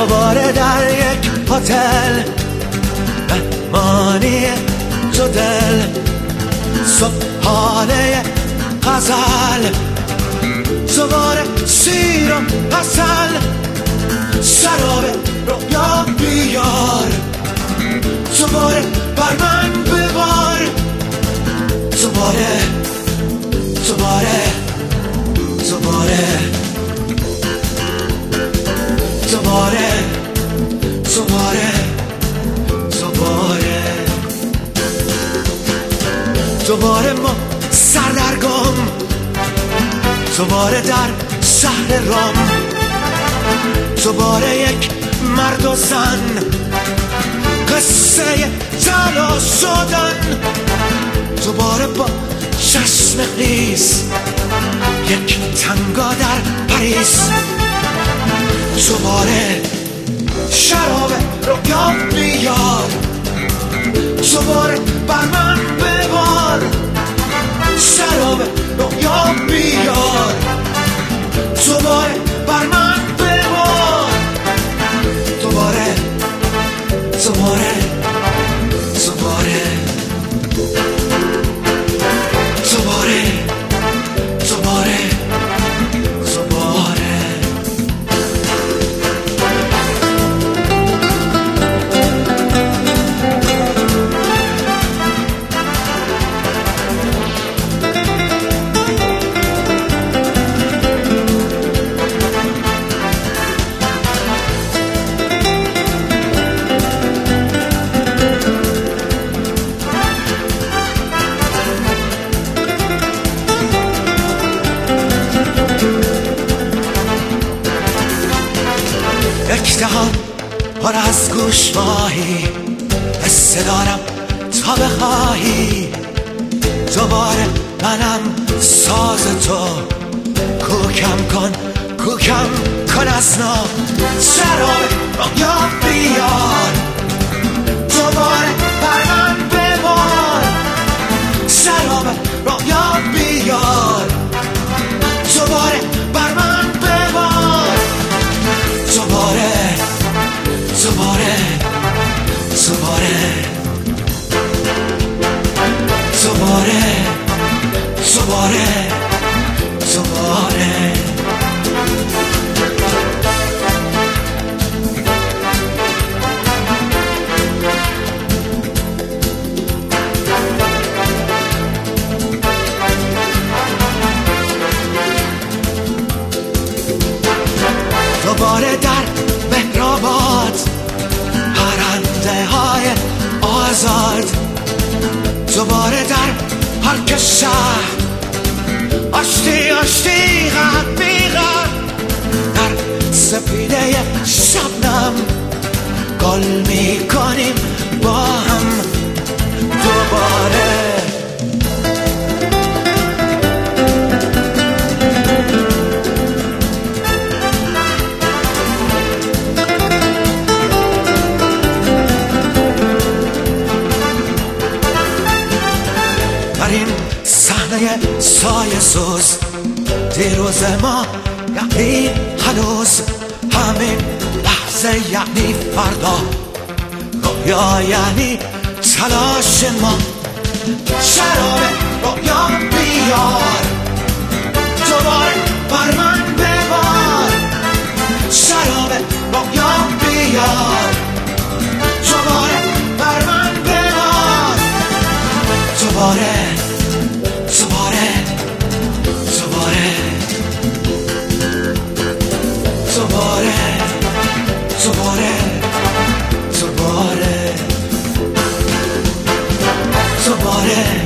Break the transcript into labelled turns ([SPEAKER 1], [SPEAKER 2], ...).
[SPEAKER 1] دوباره در یک هتل مهمانی تو دل، صبحانه غزل، دوباره سیر و عسل، شراب رویا بیار، دوباره بر من ببار، دوباره دوباره دوباره دوباره دوباره دوباره دوباره ما سردرگم، دوباره در شهر رام، دوباره یک مرد و زن، قصه جلا شدن، دوباره با چشم خیس یک تنگا در پاریس، دوباره شراب رویا بیار، دوباره بر من ببار، شراب رویا بیار، دوباره بر من ببار، دوباره دوباره دوباره دوباره دوباره دوباره. یک دهان پر از گوش ماهی، حس دارم تا بخواهی، دوباره منم ساز تو، کوکم کن از نو، شراب رویا بیار، دوباره بر من ببار، شراب رویا بیار، دوباره بر من ببار، دوباره دوباره دوباره دوباره دوباره دوباره. دوباره در مهرآباد پرنده های آزاد، دوباره در پارک شهر آشتی آشتی غم بی غم، در سپیده شبنم گل میکنیم با هم، دوباره صحنه سایه سوز دیروز ما یعنی هنوز، همین لحظه یعنی فردا، رویا یعنی تلاش ما، شراب رویا بیار، دوباره بر من ببار، شراب رویا بیار، دوباره بر من ببار، دوباره دوباره دوباره دوباره دوباره دوباره دوباره